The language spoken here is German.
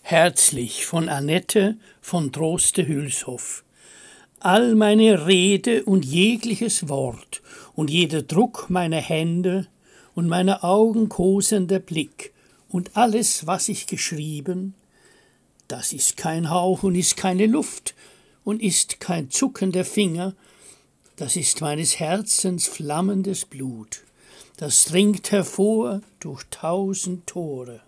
Herzlich von Annette von Droste-Hülshoff. All meine Rede und jegliches Wort und jeder Druck meiner Hände und meiner Augen kosender Blick und alles, was ich geschrieben, das ist kein Hauch und ist keine Luft und ist kein Zucken der Finger, das ist meines Herzens flammendes Blut, das dringt hervor durch 1000 Tore.